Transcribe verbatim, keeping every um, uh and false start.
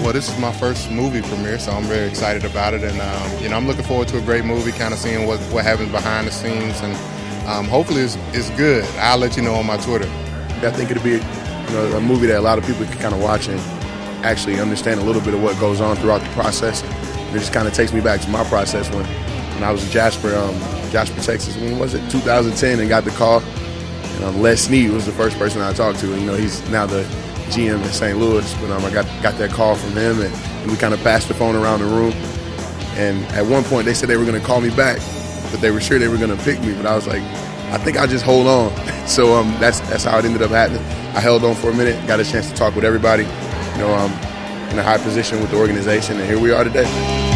Well, this is my first movie premiere, so I'm very excited about it, and um, you know, I'm looking forward to a great movie, kind of seeing what what happens behind the scenes, and um, hopefully it's, it's good. I'll let you know on my Twitter. I think it'll be, you know, a movie that a lot of people can kind of watch and actually understand a little bit of what goes on throughout the process. And it just kind of takes me back to my process when, when I was in Jasper, um, Jasper, Texas. When was it? two thousand ten, and got the call. And um, Les Snead was the first person I talked to. And, you know, he's now the G M in Saint Louis, but um, I got got that call from him, and, and we kind of passed the phone around the room. And at one point, they said they were going to call me back, but they were sure they were going to pick me. But I was like, I think I'll just hold on. So um, that's that's how it ended up happening. I held on for a minute, got a chance to talk with everybody, you know, um, in a high position with the organization, and here we are today.